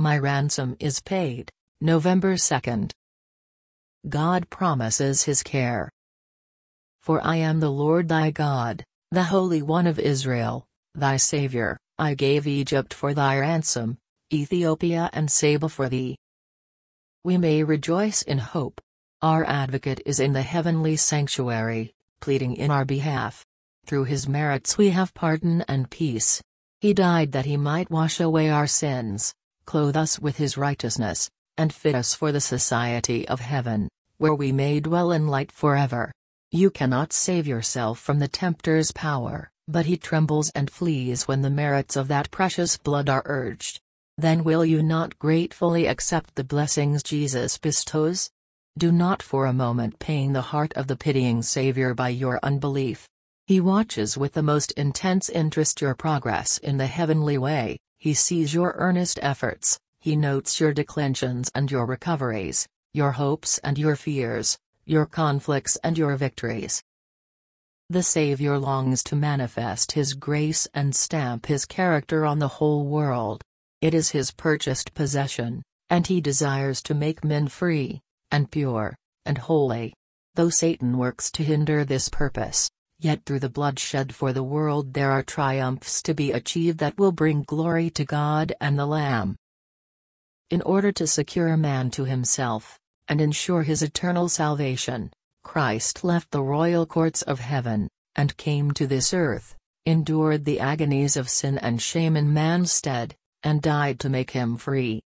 My ransom is paid. November 2nd. God promises his care. For I am the Lord thy God, the Holy One of Israel, thy Savior. I gave Egypt for thy ransom, Ethiopia and Saba for thee. We may rejoice in hope. Our advocate is in the heavenly sanctuary, pleading in our behalf. Through his merits we have pardon and peace. He died that he might wash away our sins, clothe us with his righteousness, and fit us for the society of heaven, where we may dwell in light forever. You cannot save yourself from the tempter's power, but he trembles and flees when the merits of that precious blood are urged. Then will you not gratefully accept the blessings Jesus bestows? Do not for a moment pain the heart of the pitying Savior by your unbelief. He watches with the most intense interest your progress in the heavenly way. He sees your earnest efforts, he notes your declensions and your recoveries, your hopes and your fears, your conflicts and your victories. The Savior longs to manifest his grace and stamp his character on the whole world. It is his purchased possession, and he desires to make men free, and pure, and holy. Though Satan works to hinder this purpose, yet through the blood shed for the world there are triumphs to be achieved that will bring glory to God and the Lamb. In order to secure man to himself, and ensure his eternal salvation, Christ left the royal courts of heaven, and came to this earth, endured the agonies of sin and shame in man's stead, and died to make him free.